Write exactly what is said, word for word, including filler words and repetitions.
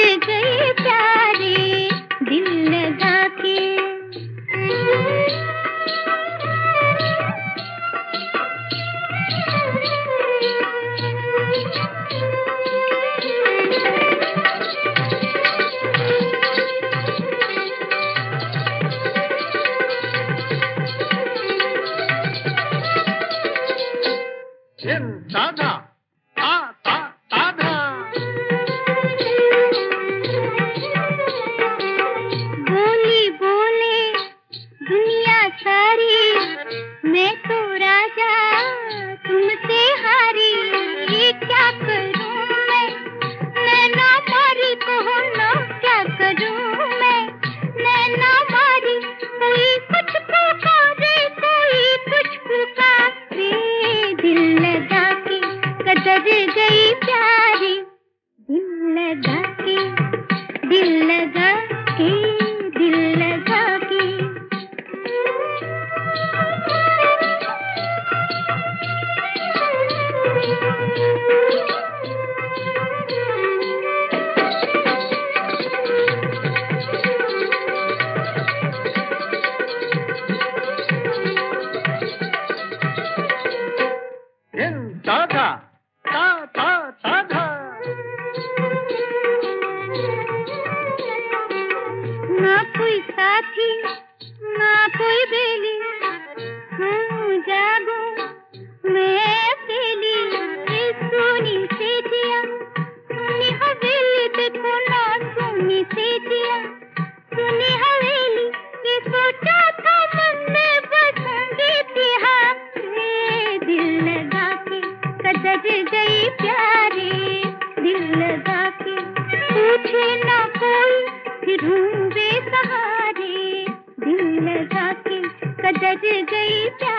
गई प्यारे दिल लगा के। दादा ता ता दादा बोली बोले दुनिया सारी मैं तो राजा तुमसे हारी। ये क्या करूं मैं नैना मारी कहो ना क्या करूं मैं नैना मारी। कोई कुछ पुकारे कोई कुछ पुकारे दिल लगा के कदर गई प्यारी दिल लगा के दिल लगा के दिल लगा के। दादा ता ता दादा ना कोई साथी ना कोई बेली हूँ जागो मैं अकेली। ये सोनी से दिया सुनी हवेली देखो ना सोनी से दिया सुनी हवेली। ये सोचा था मन में बसूंगी तिहारे दिल लगा के कदर गई प्यारे दिल लगा के। पूछे ना कोई फिर हूँ बेसहारे दिल लगा के कदर गई प्यारे।